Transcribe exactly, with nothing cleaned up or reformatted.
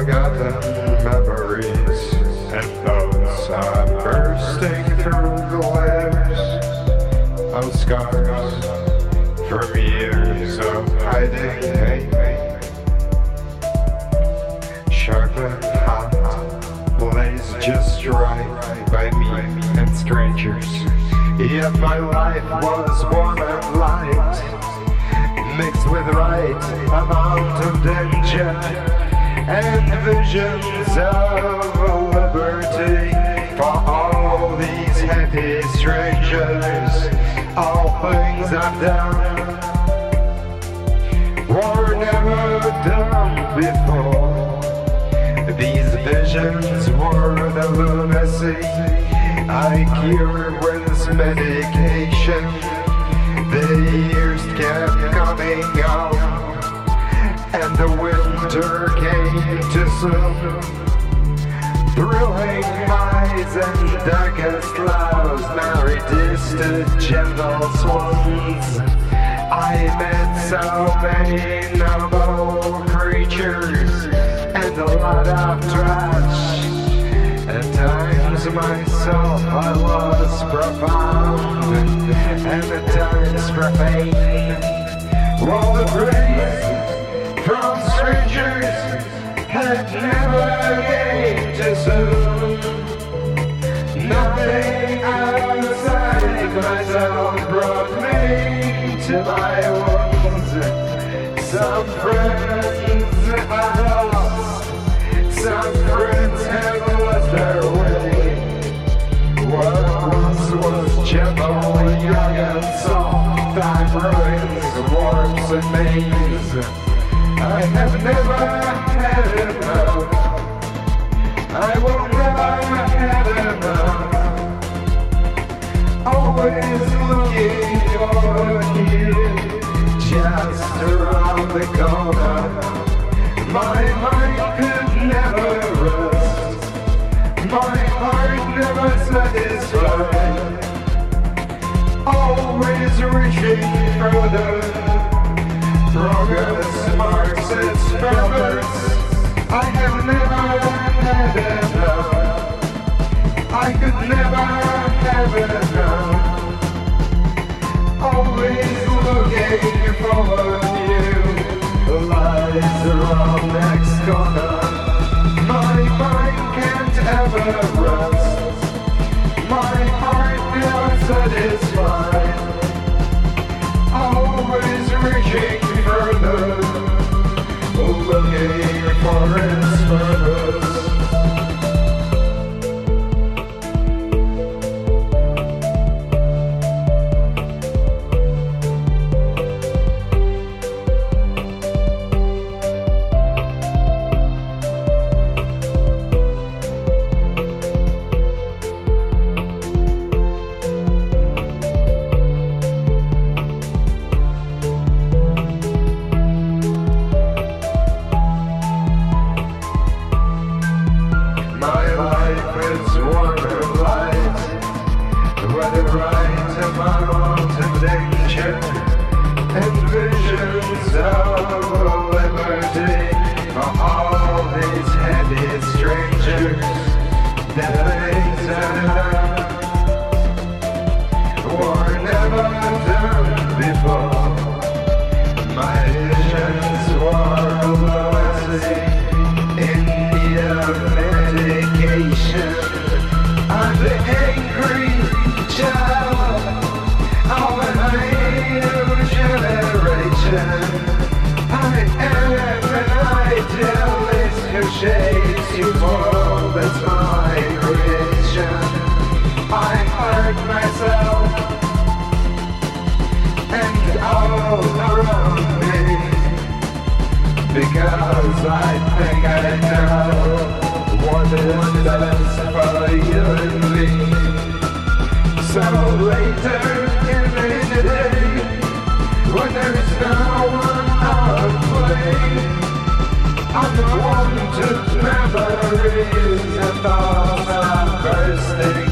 forgotten memories, and those are bursting through the layers of scars from years of hiding. Sharp and hot, blaze just right by me and strangers. Yet my life was warm and light, mixed with right amount of danger and visions of liberty for all these happy strangers. All things I've done were never done before. These visions were the lunacy I cured with this medication. The years kept coming on, and the winter came too soon. Thrilling eyes and darkest clouds, married distant gentle swans. I met so many noble creatures and a lot of trash. At times myself I was profound, and at times profane. While the praise from strangers had never came too soon. Nothing outside myself brought me to my wounds. Some friends I lost, some friends have lost their way. What once was gentle, young and soft, time ruins, warps and maze. I have never had enough, I will never have enough. Always looking for you, just around the corner. My mind could never rest, my heart never satisfied. Always reaching further, progress marks its purpose. I have never had enough, I could never have enough. Always looking for you, lies around next corner. My mind can't ever rest, my heart never satisfied. Always reaching further, looking for its purpose. It's warm and light, with a bright amount of danger and visions of liberty for all these heavy strangers. The things that were never done before. My visions were a lunacy in need of medication. I'm the angry child of a new generation. I am an idealist who shapes you all, that's my creation. I hurt myself and all around me, because I think I know what is best for you and me. So later in the day, when there's no one out of play, I'm the one to memories and thoughts are bursting